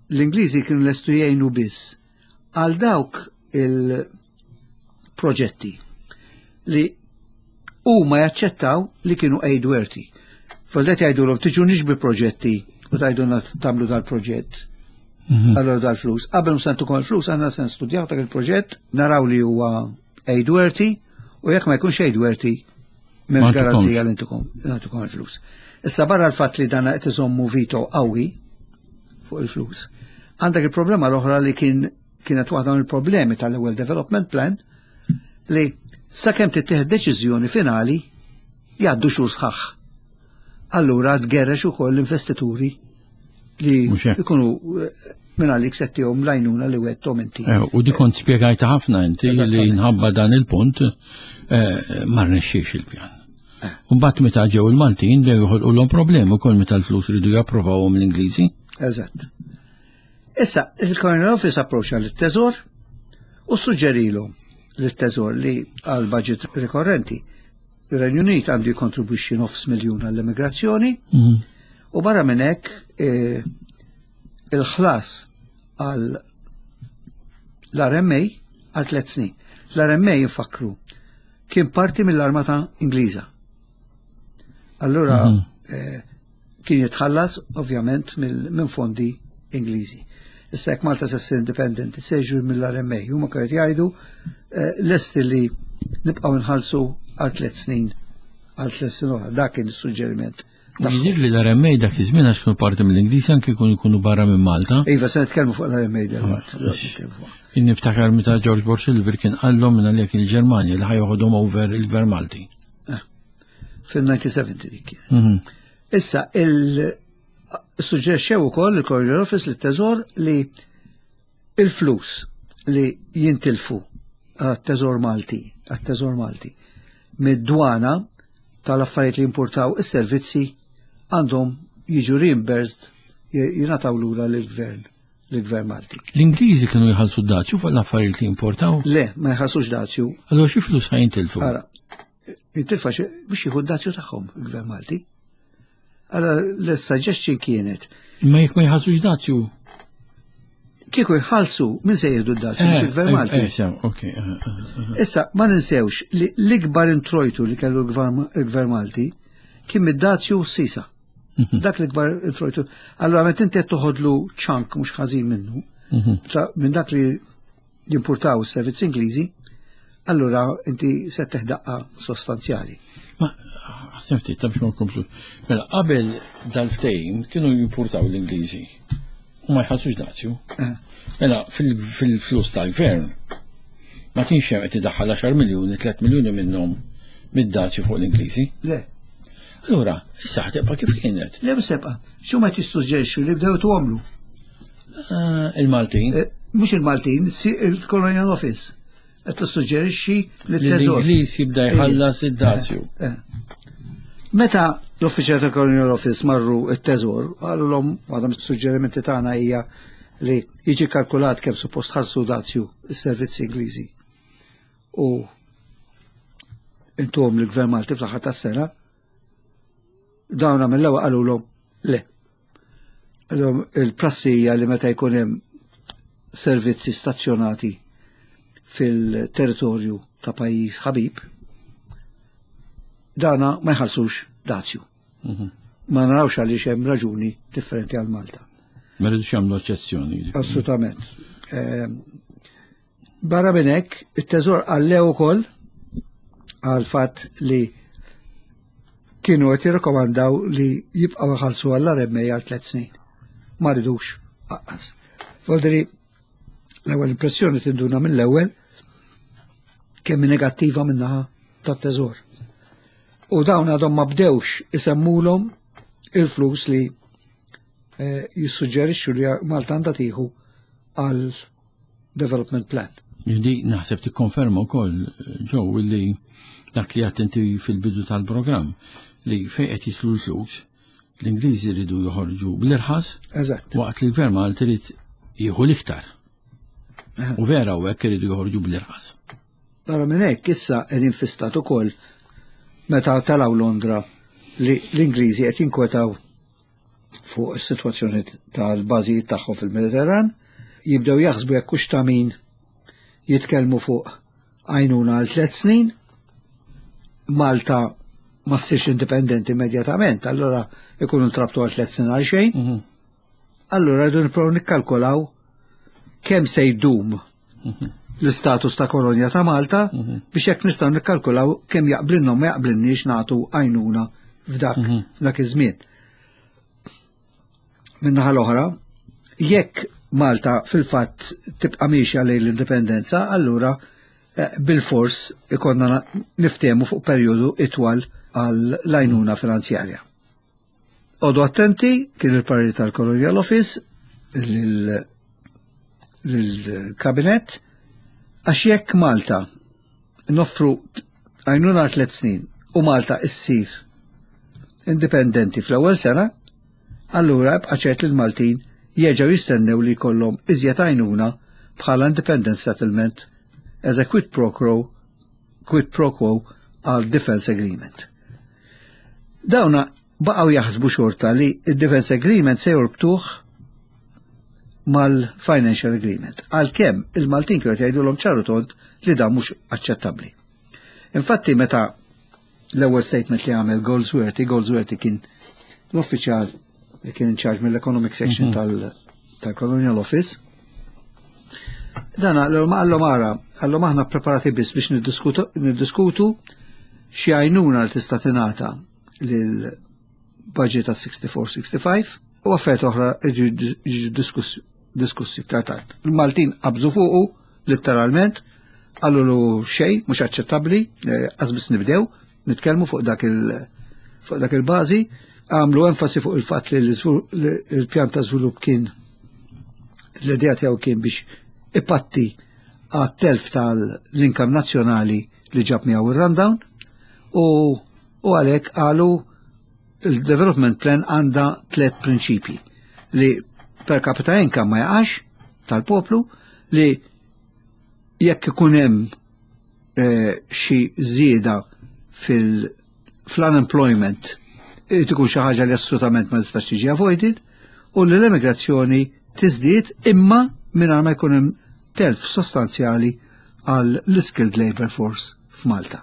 l-Ingliżi kienu lestu jgħinu biss għal dawk il-proġetti li huma jaċċettaw li kienu aidworthy. Foldet jgħidulhom tiġu nixbi proġetti u tgħidulna tagħmlu dal-proġett. Allora dal-flus. Qabel nsentukom il-flus għandna se nstudjaw dak il-proġett, naraw li huwa aidworthy u jekk ma jkunx aidworthy m'hemmx garanzija li ntukom nagħtukom il-flus. Issa barra l-fatt li dan qed iżommu vito qawwi fuq il-flus. Għandek il-problema l-oħra li kien kienet waħda mill-problemi tal-ewwel development plan li sakemm tittieħed deċiżjoni finali jgħaddu xhur sħaħ. Allura tgerrex ukoll l-investituri li jkunu minn għalik settihom lajnuna li wettom inti. U di kont spjegajta ħafna inti li nħabba dan il-punt ma rnexxiex il-pjan. Mbagħad meta ġew il-Maltin dew joħolqulhom problemi wkoll meta l-flus iridu japprovawhom l-Ingliżi. Eżatt. Issa, il-Colonial Office approċċa lit-Teżor u suġġerilhom lit-Teżor li għal budget rikorrenti ir-Renju Unit għandu jikkontribwixxi nofs miljun għall-immigrazzjoni u barra minn hekk il-ħlas għal l-R M A għal tliet snin. L-R M A jinfakru kien parti mill-Armata Ingliża. Allura kien jitħallas ovvjament minn fondi Ingliżi. Issa jekk Malta sess independent seġu mill-R M A huma kienu jgħidu lesti li nibqgħu nħallsu għal tliet snin għal tliet snin oħra. Dak kien is-suġġeriment. Jidir li l-R M A dak iż-żmien għax kienu parti mill-Ingliżi anke jkunu jkunu barra minn Malta. Iva se nitkellmu fuq l-R M A dal-waqt. Niftakar meta George Bush Silver kien qallhom minn għalhekk il-Ġermanja li ħajjoħodhom over il-Gvern Malti. Fil-nineteen seventy dik kien. Issa il-suġġerxxew ukoll il-Colonial Office lit-Teżor li il-flus li jintilfu għat-Teżor Malti, għat-Teżor Malti, mid-dwana tal-affarijiet li importaw is-servizzi għandhom jiġu reimbursed jingħataw lura lill-Gvern l-Gvern Malti. L-Ingliżi kienu jħallsu d-dazzju fuq l-affarijiet li importaw? Le, ma jħallsux dazzju. Allura xi flus ħajintilfu? Ara, jintilfa biex jieħu d-dazzju tagħhom il-Gvern Malti. Ara l-suggestion kienet. Ma jekk ma jħallsux dazzju? Kieku jħallsu min se jieħdu d-dazzju biex il-Gvern Malti. Issa ma ninsewx li l-ikbar introjtu li kellu l-Gvern Malti kien mid-dazzju sisa. Dak li kbar introjtu. Allora, met inti toħodlu ċank mux ħażin minnu, minn dak li jimportaw s-servizzi Ingliżi, allora inti se teħdaqqa sostanzjali. Ma, semti, ta' biex ma komplu. Mela, qabel dal-ftejn kienu jimportaw l-Ingliżi u ma jħassux dazzju. Mela, fil-flus tal-gvern ma kienx hemm qed idaħħal għaxar miljuni, tliet miljuni minnhom mid-dazzju fuq l-Ingliżi. Le. Allura, issa ħtibqa' kif kienet? Le sebqa. X'hu ma tissuġġerixxu li bdew tuħomlu? Il-Maltin? Mhux il-Maltin, il-Colonial Office. Qed tissuġġerixxi lit-Teżor. L-Ingliż jibda jħallas id-dazzju. Meta l-uffiċjali tal-Colonial Office marru t-Teżor, għalulhom waħda mis-suġġerimenti tagħna hija li jiġi kalkulat kemm suppost ħallsu dazzju is-servizzi Ingliżi. U intuhom l-Gvern Malti fl-aħħar tas-sena dawna mill-ewwel qalulhom le. Il-prassi hija li meta jkun hemm servizzi stazzjonati fil-territorju ta' pajjiż ħabib, dana ma jħallsux dazzju. Ma narawx għaliex hemm raġuni differenti għal Malta. Ma rridux jagħmlu eċċezzjoni. Assolutament. Barra minn hekk, it-Teżor għallew ukoll għal fatt li kienu qed jirrekomandaw li jibqgħu jħallsu għall-R M A għal tliet snin. Ma ridux aqqas. Voldri l-ewwel impressjoni tinduna mill-ewwel kemm negattiva min-naħa tat-Teżor. U dawn għadhom ma bdewx isemmulhom il-flus li jissuġġerixxu li Malta għandha tieħu għal development plan. Di naħseb tikkonferma wkoll ġew illi dak li attenti fil-bidu tal-programm li fejn qed jislu l-flus l-Ingliżi jridu joħorġu bl-irħas waqt li l-Gvern Malti irid jieħu l-iktar. U vera u hekk iridu joħorġu bl-irħas. Barra minn hekk issa qed infistat ukoll meta talaw Londra li l-Ingliżi qed jinkwetaw fuq is-sitwazzjoni tal-bażijiet tagħhom fil-Mediterran, jibdew jaħsbu jekk hux ta' min jitkellmu fuq għajnuna għal tliet snin, Malta ma ssirx indipendenti immedjatament, allura ikunu ntrabtu għal tliet snin għal xejn. Allura rridu nipprovaw nikkalkulaw kemm se jdum l-istatus ta' kolonja ta' Malta biex jekk nistgħu nikkalkulaw kemm jaqblinhom ma jaqblinniex nagħtu għajnuna f'dak dak iż-żmien. Min-naħa l-oħra, jekk Malta fil-fatt tibqa' mixja lejn l-indipendenza, allura bil-fors ikonna niftehmu fuq perjodu itwal għal l-għajnuna finanzjarja. Odu attenti kien il-parir tal-Colonial Office lill-Kabinet għax jekk Malta noffru għajnuna tliet snin u Malta issir indipendenti fl-ewwel sena, allura bqa' ċert li l-Maltin jerġgħu jistennew li jkollhom iżjed għajnuna bħala independence settlement as a quid pro quo quid pro quo għal defense agreement. Dawna baqgħu jaħsbu xorta li il-defense agreement se jorbtuh mal-financial agreement. Għalkemm il-Maltin kienu jgħidulhom ċaru tont li dan mhux aċċettabbli. Infatti meta l-ewwel statement li għamel Goldsworthy, Goldsworthy kien l-uffiċjal li kien in charge mill-economic section tal-Colonial Office, dan għallhom ara, għallhom aħna preparati biss biex niddiskutu xi għajnuna li tista' tingħata lil budget ta' sixty-four sixty-five u affarijiet oħra jiġu diskussi iktar tard. Il-Maltin qabżu fuqu letteralment, qalu lu xejn mhux aċċettabbli, qas biss nibdew nitkellmu fuq dak fuq dak il-bażi, għamlu enfasi fuq il-fatt li l-pjan ta' żvilupp kien l-idea tiegħu kien biex ipatti għat-telf tal-inkam nazzjonali li ġab miegħu ir-rundown u għalhekk qalu il-development plan għandha tliet prinċipji li per capita income ma jaqax tal-poplu, li jekk ikun hemm xi żieda fil-unemployment tkun xi ħaġa li assolutament ma tistax tiġi avoided u li l-immigrazzjoni tiżdied imma mingħajr ma jkun hemm telf sostanzjali għal l-skilled labor force f'Malta.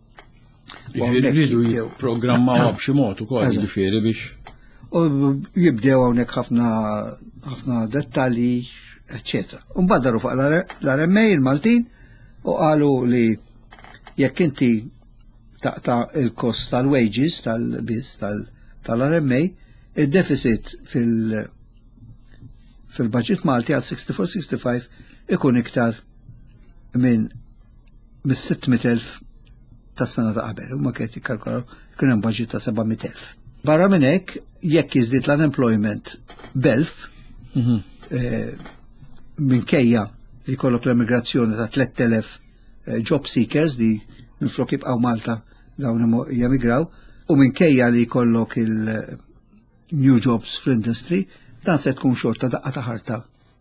Jridu jipprogrammaw b'xi mod ukoll jiġifieri biex. U jibdew hawnhekk ħafna ħafna dettalji, eċċetera. U mbagħad daru fuq l-R M A il-Maltin u qalu li jekk inti taqta' il-kost tal-wages tal-biss tal-R M A, id-deficit fil- fil-budget Malti għal sixty-four sixty-five ikun iktar minn mis-sittmit elf tas-sena ta' qabel, huma kienet jikkalkulaw kien hemm budget ta' sebgħmit elf. Barra minn hekk, jekk jiżdied l-unemployment b'elf, minkejja li jkollok l-immigrazzjoni ta' tliet elef job seekers li minflok jibqgħu Malta dawn jemigraw, u minkejja li jkollok il-new jobs fl-industry, dan se tkun xorta daqqa ta' ħarta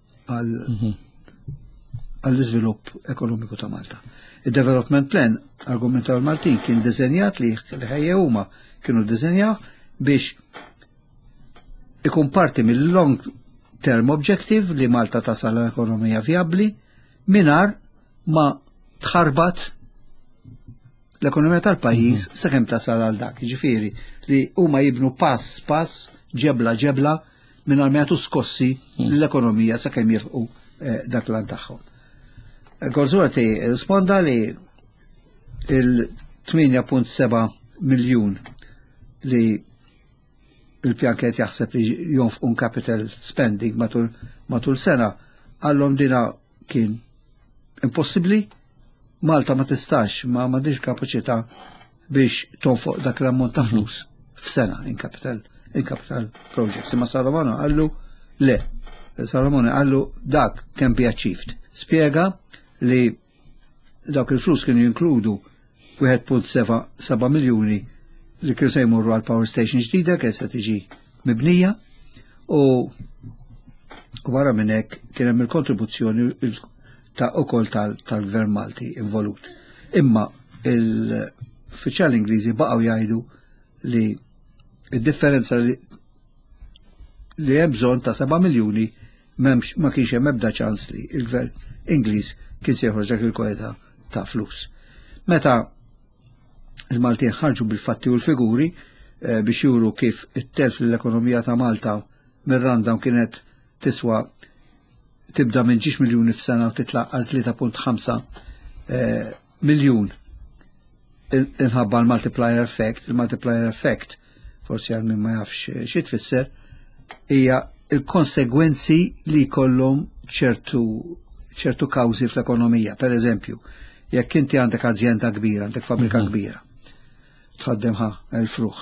għall-iżvilupp ekonomiku ta' Malta. Il-development plan, argumentaw il-Maltin, kien dizenjat li ħejja huma kienu dizenjaw biex ikun parti mill-long term objective li Malta tasal l-ekonomija viabli minar ma tħarbat l-ekonomija tal-pajjiż sakemm tasal għal dak. Ġifieri li huma jibnu pass pass ġebla ġebla minn għalmijatu skossi l-ekonomija sa' kem jirħu dak l-għan taħħom. Goldsworthy risponda li il-tminja punt seba' miljun li il-pjan kienet jaħseb li jonfqun capital spending matul sena għallhom dina kien impossibli. Malta ma tistax, ma m'għandix kapaċità biex tonfoq dak l-ammont ta' flus f'sena in capital in capital projects. Imma Salomone għallu le. Salomone għallu dak can be achieved. Spiega li dak il-flus kienu jinkludu one punt seven miljuni li kienu se jmorru għal power station ġdida kien se tiġi mibnija u wara minn hekk kien hemm il-kontribuzzjoni ta' ukoll tal-Gvern Malti involut. Imma l-uffiċjali Ingliżi baqgħu jgħidu li id-differenza li li hemm bżonn ta' seba' miljuni m'hemmx ma kienx hemm ebda ċans li l-gvern Ingliż kien se joħroġ dak il-kweta ta' flus. Meta il-Maltin ħarġu bil-fatti u l-figuri biex juru kif it-telf l-ekonomija ta' Malta mir-randam kienet tiswa tibda minn ġiex miljuni f'sena u titlaq għal tlieta punt ħamsa miljun inħabba l-multiplier effect. Il-multiplier effect, forsi għal min ma jafx xi tfisser, hija il-konsegwenzi li jkollhom ċertu ċertu kawżi fl-ekonomija. Per eżempju, jekk inti għandek azienda kbira, għandek fabbrika kbira, tħaddemha il-fruħ.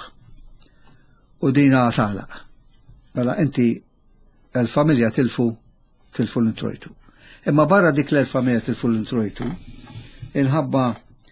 U dina tagħlaq. Mela inti l-familja tilfu tilfu l-introjtu. Imma barra dik l-familja tilfu l-introjtu, inħabba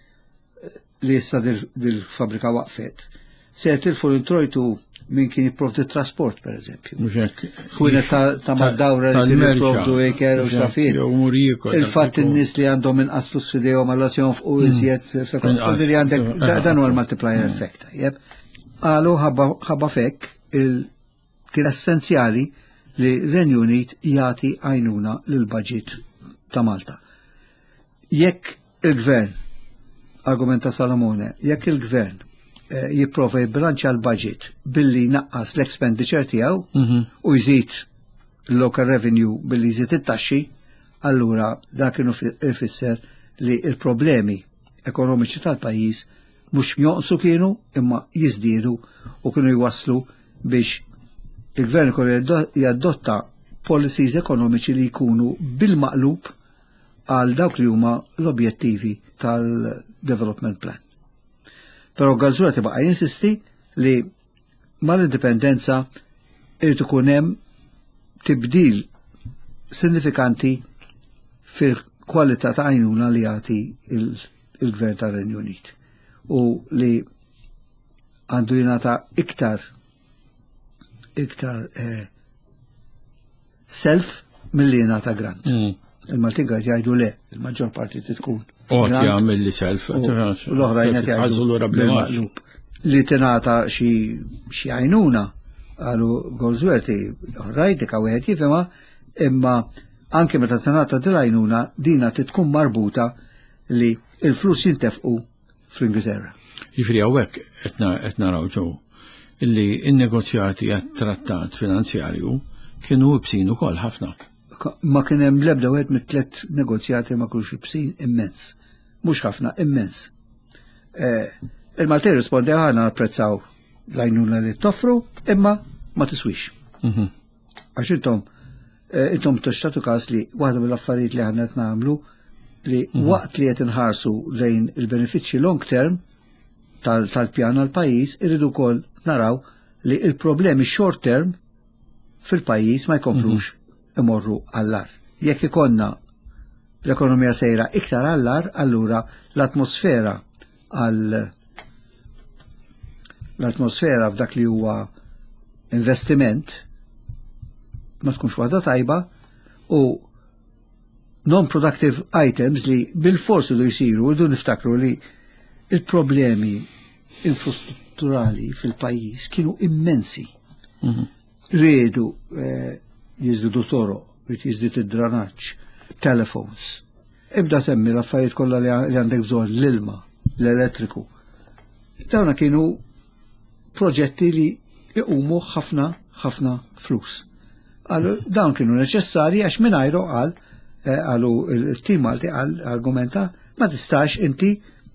li issa dil-fabrika waqfet, se tilfu l-introjtu min kien jipprovdi trasport, per eżempju. Kwienet ta' maddawra li jipprovdu eker u xrafin. Il-fatt in-nies li għandhom inqas flus f'idejhom għal jonfqu iżjed li għandek dan huwa l-multiplier effect. Qalu ħabba fekk kien essenzjali li r-Renju Unit jagħti għajnuna lill-baġit ta' Malta. Jekk il-gvern, argumenta Salamone, jekk il-gvern jipprova jibbilanċja l-budget billi naqqas l-expenditure tiegħu u jżid l-local revenue billi jżid it-taxxi, allura dak kienu ifisser li l-problemi ekonomiċi tal-pajjiż mhux jonqsu kienu imma jiżdiedu u kienu jwasslu biex il-gvern kollu jaddotta policies ekonomiċi li jkunu bil-maqlub għal dawk li huma l-objettivi tal-development plan. Però Galzura tibqa' jinsisti li mal-indipendenza irid ikun hemm tibdil sinifikanti fil-kwalità ta' għajnuna li jagħti il-Gvern tar-Renju Unit u li għandu jingħata iktar iktar self milli jingħata grant. Il-Maltin qed jgħidu le, il-maġġor parti tkun Ot jagħmel li self, l-oħrajn qed jgħidu li tingħata xi għajnuna qalu Goldsworthy, rajt dik wieħed jifhimha, imma anke meta tingħata din għajnuna dina tkun marbuta li l-flus jintefqu fl-Ingilterra. Jiġifieri hawnhekk qed naraw ġew illi n-negozjati għat-trattat finanzjarju kienu bsin ukoll ħafna. Ma kien hemm l-ebda wieħed mit-tliet negozjati ma kinux bsin immens. Mhux ħafna, immens. Il-Malti rispondi ħana napprezzaw l-għajnuna li toffru, imma ma tiswix. Għax intom intom tixtatu każ li waħda mill-affarijiet li ħana qed nagħmlu li waqt li qed inħarsu lejn il-benefiċċji long term tal-pjan għall-pajjiż iridu wkoll naraw li il-problemi short term fil-pajjiż ma jkomplux imorru għallar. Jekk ikonna l-ekonomija sejra iktar għallar, allura l-atmosfera għal l-atmosfera f'dak li huwa investiment ma tkunx waħda tajba u non-productive items li bil-forsi du jisiru u du niftakru li il-problemi infrastrutturali fil-pajjiż kienu immensi. Riedu jizdidu toro, jizdidu id-dranaċ, telefons. Ibda semmi l-affarijiet kollha li għandek bżonn l-ilma, l-elettriku. Dawna kienu proġetti li jqumu ħafna ħafna flus. Għallu dawn kienu neċessarji għax mingħajru qal għallu il-tim Malti għal argumenta ma tistax inti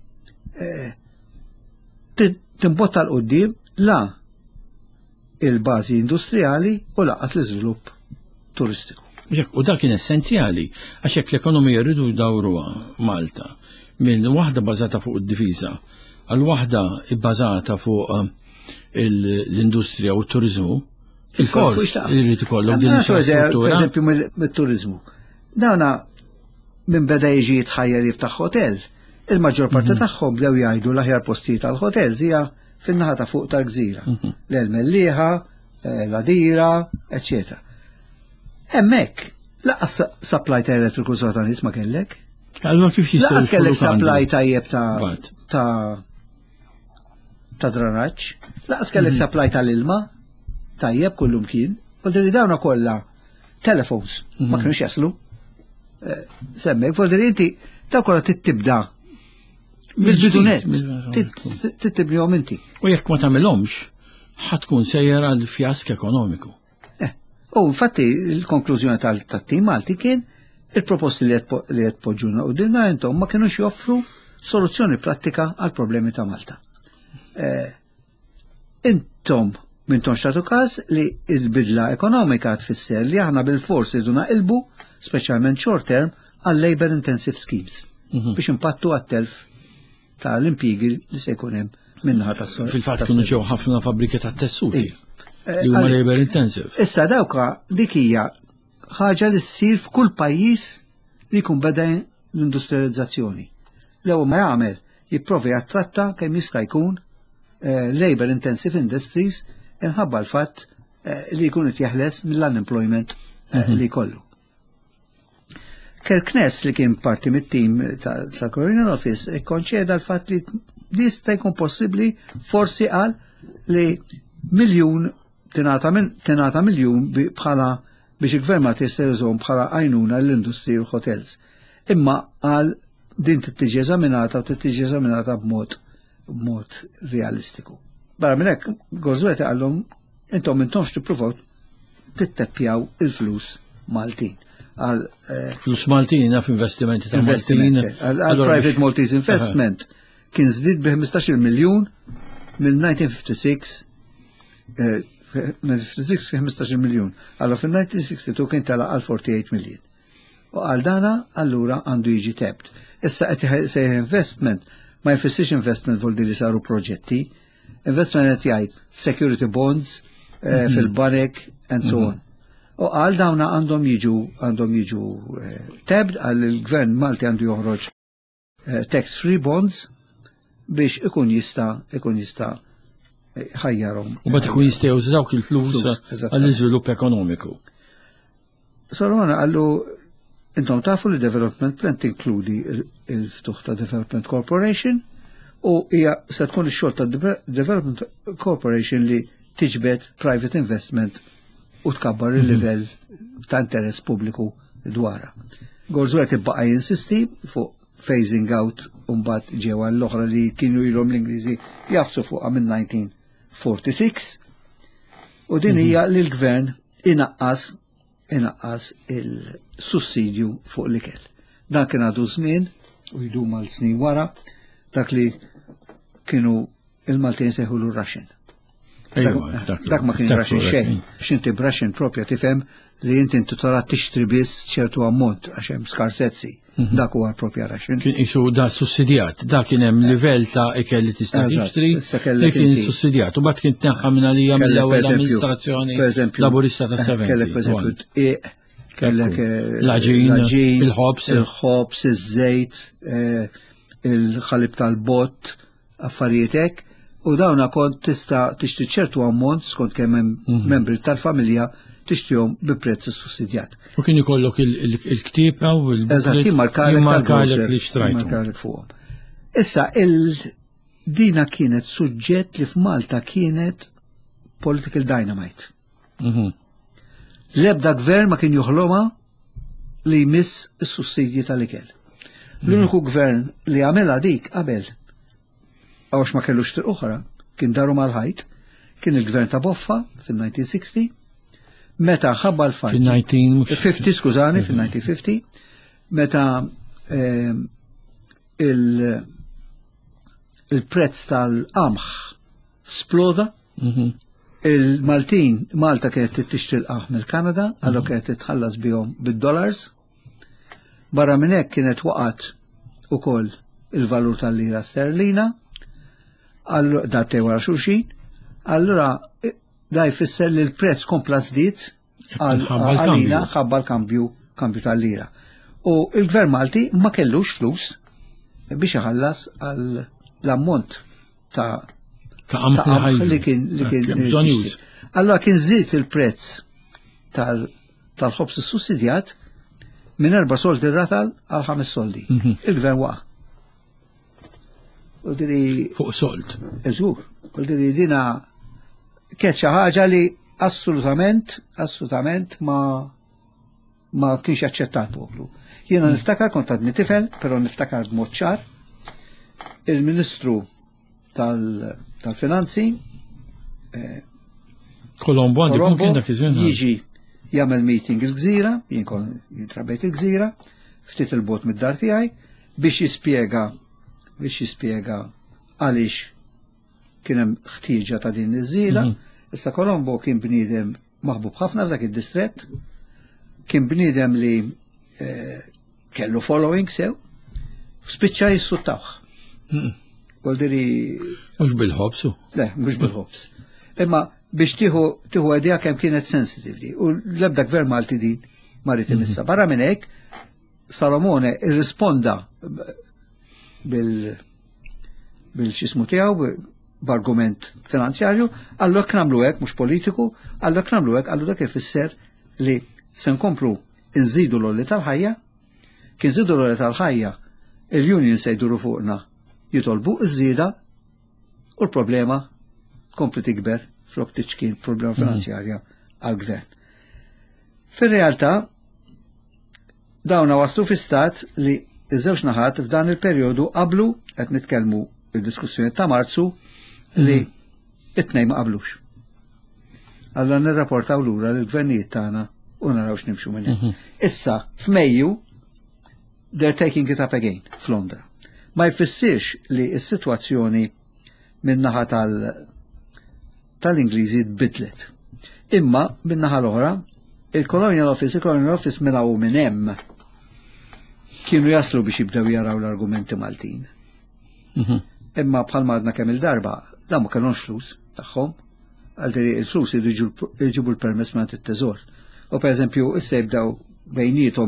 timbotta l-qoddim la il-bażi industrijali u laqas l-iżvilupp turistiku. U dak kien essenzjali, għax hekk l-ekonomija rridu jdawruha Malta minn waħda bażata fuq id-difiża għal waħda bbażata fuq l-industrija u t-turizmu, il-fors irrid ikollok din infrastruttura. Per eżempju mit-turizmu. Dawna minn beda jiġi jitħajjar jiftaħ hotel, il-maġġor parti tagħhom bdew jgħidu l-aħjar postijiet tal-hotels hija fin-naħa ta' fuq tal-gżira. L-Melliħa, l-Adira, eccetera. Hemmhekk, laqas supply ta' elettriku sotanis ma kellek. Allura kif jistgħu laqas kellek supply tajjeb ta' ta' ta' dranaġġ, laqas kellek supply tal-ilma tajjeb kullum kien, Voldiri dawna kollha telefons, ma kienux jaslu. Semmek, voldiri inti daw kollha tittibda mill-bidunet, tittibnihom inti. U jekk ma tagħmilhomx, ħatkun sejjer għal fjask ekonomiku. U infatti il-konklużjoni tal-tim Malti kien il-proposti li qed poġġuna u dinna intom ma kienux joffru soluzzjoni prattika għal problemi ta' Malta. Intom mintom xtatu każ li il-bidla ekonomika tfisser li aħna bil-forsi duna ilbu, speċjalment short term, għal labor intensive schemes biex impattu għat-telf tal-impjigi li se jkun hemm minnaħa tas-sol. Fil-fatt kienu ġew ħafna fabbriki ta' tessuti li huma labor intensive. Issa dawka dik hija ħaġa li ssir f'kull pajjiż li jkun beda l-industrializzazzjoni. L-ewwel ma jagħmel jipprovi jattratta kemm jista' jkun labor intensive industries inħabba l-fatt li jkun qed jeħles mill-unemployment li jkollu. Kerkness li kien parti mit-tim tal-Colonial Office ikkonċeda l-fatt li jista' jkun possibbli forsi qal li miljun tingħata miljun bħala biex il-gvern ma tista' jużhom bħala għajnuna l-industri u hotels. Imma għal din tittiġi eżaminata u tittiġi eżaminata b'mod b'mod realistiku. Barra minn hekk Goswet għallhom intom intomx tippruvaw titteppjaw il-flus Maltin. Flus Maltin naf investimenti ta' Maltin. Għal Private Maltese Investment kien żdied bi ħmistax-il miljun mill-nineteen fifty-six fil-fifty-six ħmistax-il miljun. Allora fil-nineteen sixty-two kien tala għal forty-eight miljun. U għal dana allura għandu jiġi tebt. Issa qed sejħ investment ma jfissirx investment voldi li saru proġetti, investment qed jgħid security bonds fil-banek and so on. U għal dawna għandhom jiġu għandhom jiġu tebd għal il-gvern Malti għandu joħroġ tax free bonds biex ikun jista' ikun jista' ħajjarhom. U bat ikun jista' dawk il-flus għall-iżvilupp ekonomiku. Sorona għallu intom tafu li Development Plan tinkludi il-ftuħ ta' Development Corporation u hija se tkun ix-xogħol ta' Development Corporation li tiġbed private investment u tkabbar il-livell ta' interess pubbliku dwarha. Goswet ibbaqa' jinsisti fuq phasing out u mbagħad ġewa l-oħra li kienu ilhom l-Ingliżi jafsu fuqha minn nineteen forty-six u din hija li l-gvern inaqqas inaqqas il-sussidju fuq l-ikel. Dan kien għadu żmien u jdum għal snin wara dak li kienu il-Maltin seħulu r-Russian. Dak ma kien Russian xejn, x'inti b'Russian propja tifhem li inti inti tara tixtri biss ċertu ammont għax hemm skarsezzi. Dak huwa propja Russian. Kien isu da sussidjat, dak kien hemm livell ta' ikel li tista' tixtri li kien sussidjat u bad kien tneħħa minn għalija mill-ewwel amministrazzjoni laburista ta' seventy. Kellek l-aġin, il-ħobs, il-ħobs, iż-żejt, il-ħalib tal-bott, affarijiet hekk, u dawna kont tista' tixtri ċertu ammont skont kemm hemm membri tal-familja tixtrihom bi prezz sussidjat. U kien ikollok il-ktieba u l-Eżatt, jimmarkalek li xtrajtu. fuqhom. Issa il-dina kienet suġġett li f'Malta kienet political dynamite. L-ebda gvern ma kien joħloma li jmiss is-sussidji tal-ikel. L-uniku gvern li għamela dik qabel għax ma kellux triq oħra kien daru mal-ħajt kien il-gvern ta' Boffa fin-nineteen sixty meta ħabba l-fajt fin-nineteen fifty skużani fin-nineteen fifty meta il-prezz tal-qamħ sploda il-Maltin, Malta kienet tixtri l-qamħ mill-Kanada, għallu kienet titħallas bihom bid-dollars. Barra minn hekk kienet waqgħet ukoll il-valur tal-lira sterlina, darbtej wara xulxin, allura da jfisser li l-prezz kompla żdied għalina ħabba l-kambju kambju tal-lira. U il-Gvern Malti ma kellux flus biex iħallas għall-ammont ta' ta' li kien li kien allora kien żied il-prezz tal-ħobs sussidjat minn erba' soldi ratal għal ħames soldi. Il-gvern waqa'. U diri fuq sold. Eżur. U diri dina kienet xi ħaġa li assolutament, assolutament ma ma kienx aċċettat poplu. Jiena niftakar kont għadni tifel, però niftakar b'mod ċar il-Ministru tal-Finanzi Kolombo għandi kun kien dak iż-żmien. Jiġi jagħmel meeting il-Gżira, jien kon jintrabejt il-Gżira, ftit il-bot mid-dar tiegħi biex jispjega biex jispjega għaliex kien hemm ħtieġa ta' din iż-żiela. Issa Kolombo kien bniedem maħbub ħafna f'dak id-distrett, kien bniedem li kellu following sew, spiċċa jissuttawh. Goldiri. Mhux bil-ħobsu. Le, mhux bil-ħobs. Imma biex tieħu tieħu idea kemm kienet sensitive di. U l-ebda gvern Malti din marit imissa. Barra minn hekk, Salomone irrisponda bil bil-xismu tiegħu b'argument finanzjarju, għallu hekk nagħmlu hekk mhux politiku, għallu hekk nagħmlu hekk, għallu dak ifisser li se nkomplu nżidu l-olli tal-ħajja, kien żidu l-olli tal-ħajja, il-union se jduru fuqna jitolbu iż-żieda u l-problema tkompli tikber flok tiċkien problema finanzjarja għal-gvern. Fir-realtà dawna waslu fi stat li iż-żewġ naħat f'dan il-perjodu qablu qed nitkellmu il-diskussjoni ta' Marzu li it-tnejn ma qablux. Allora nirrapportaw lura l-gvernijiet tagħna u naraw x'nimxu minn hemm. Issa f'Mejju they're taking it up again f'Londra. Ma jfissirx li s-sitwazzjoni min-naħa tal tal-Ingliżi tbidlet. Imma min-naħa l-oħra il-Colonial Office, il-Colonial Office milaw minn hemm kienu jaslu biex jibdew jaraw l-argumenti Maltin. Imma bħal madna kemm il-darba da ma kellhomx flus tagħhom, għaldiri il-flus jġibu l-permess minn it-teżor. U pereżempju issa jibdew bejnietom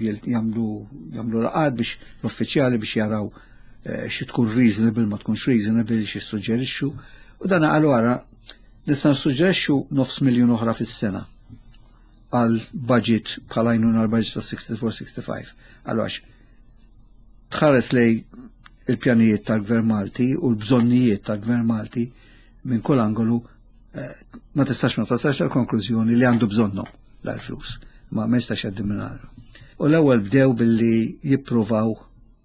jagħmlu laqgħat biex l-uffiċjali biex jaraw xi tkun reasonable ma tkunx reasonable xi suġġerixxu. U dan qalu wara nista' nsuġġerixxu nofs miljun oħra fis-sena għal budget bħala jnuna l-budget ta' sixty-four sixty-five. Għalwax tħares lej il-pjanijiet tal-Gvern Malti u l-bżonnijiet tal-Gvern Malti minn kull angolu ma tistax ma tasax l-konklużjoni li għandu bżonnhom l-flus, ma ma jistax għaddim minnaru. U l-ewwel bdew billi jippruvaw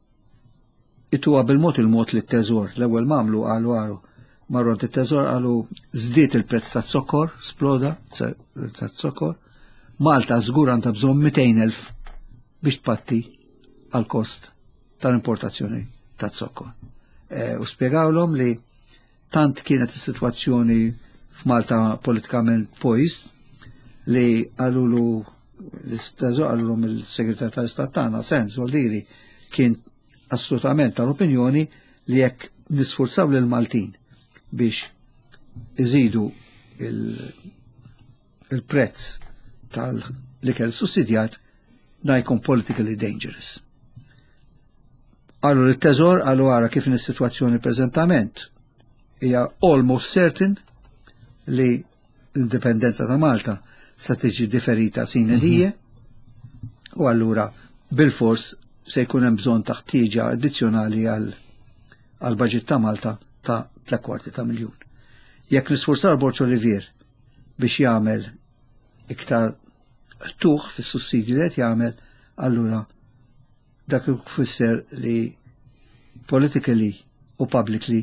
ituha bil-mod il-mod li t-teżor. L-ewwel mamlu għalu għalu marru t-teżor għalu żdiet il-prezz ta' zokkor, sploda ta' zokkor. Malta żgur għandha bżonn mitejn elf biex tpatti għal-kost tal-importazzjoni ta' zokkor. U spjegawlhom li tant kienet is-sitwazzjoni f'Malta politikament poised li għalulu l-istażor għallum il-segretar tal-Istat tagħna sens voldiri kien assolutament tal-opinjoni li jekk nisfurzaw lil Maltin biex iżidu il-prezz tal-ikel sussidjat da jkun politically dangerous. Għallu l-teżor għallu għara kif is-sitwazzjoni preżentament hija almost certain li l-indipendenza ta' Malta se tiġi differita sine die u allura bil-fors se jkun hemm bżonn ta' ħtieġa addizzjonali għal budget ta' Malta ta' tliet kwarti ta' miljun. Jekk nisforzaw Borċ Olivier biex jagħmel iktar tuħ fis-sussidji li qed jagħmel, allura dak ifisser li politically u publicly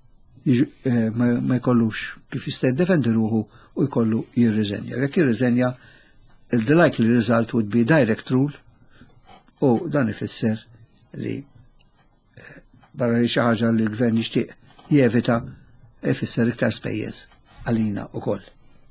ma jkollux kif jista' jiddefendi ruħu u jkollu jirriżenja. Jekk jirriżenja, the likely result would be direct rule u dan ifisser li barra li xi ħaġa li l-gvern jixtieq jevita ifisser iktar spejjeż għalina wkoll.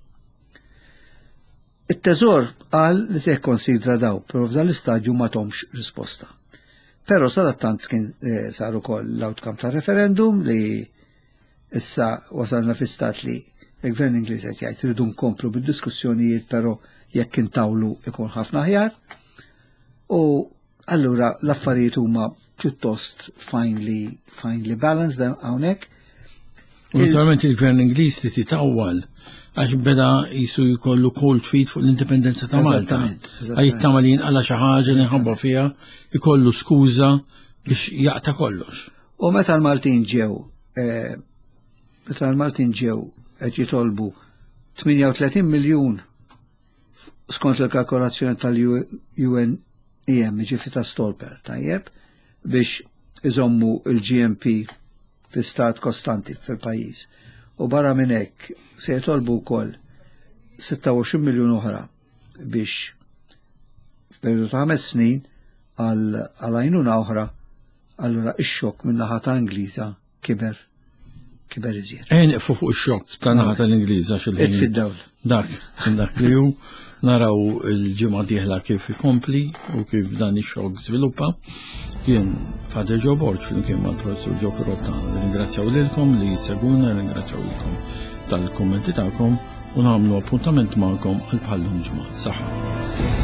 It-teżor qal li se jikkonsidra daw, però f'dan l-istadju ma tomx risposta. Però sadattant kien sar ukoll l-outcome ta' referendum li issa wasalna fi stat li il-Gvern Ingliż qed jgħid iridu nkomplu bid-diskussjonijiet però jekk intawlu ikun ħafna aħjar. U allura l-affarijiet huma pjuttost finely finely balanced hawnhekk. U naturalment il-Gvern Ingliż li titawwal għax beda jisu jkollu cold feet fuq l-indipendenza ta' Malta. Għaj tamalin għalla xi ħaġa li nħabba fiha jkollu skuża biex jaqta kollox. U meta l-Maltin ġew meta l-Maltin ġew qed jitolbu tminja u tletin miljun skont il-kalkolazzjoni tal-U N E M ġifi ta' Stolper, tajjeb, biex iżommu il-G M P fi stat kostanti fil-pajjiż. U barra minn hekk se jitolbu wkoll sitta u għoxrin miljun oħra biex periodu ta' ħames snin għal għajnuna oħra, allura ix-xokk minn naħa ta' Ingliża kiber kiber iżjed. Ejn fuq ix-xokk ta' naħa tal-Ingliża Qed fid-dawl. Dak, dak li hu naraw il-ġimgħa dieħla kif ikompli u kif dan ix-xokk żviluppa. Jien Fader Joe Borg flimkien mal-Professur Joe Pirotta ringrazzjaw lilkom li seguna, ringrazzjaw lilkom tal-kummenti tagħkom u nagħmlu appuntament magħkom għal bħallum ġimgħa. Saħħa.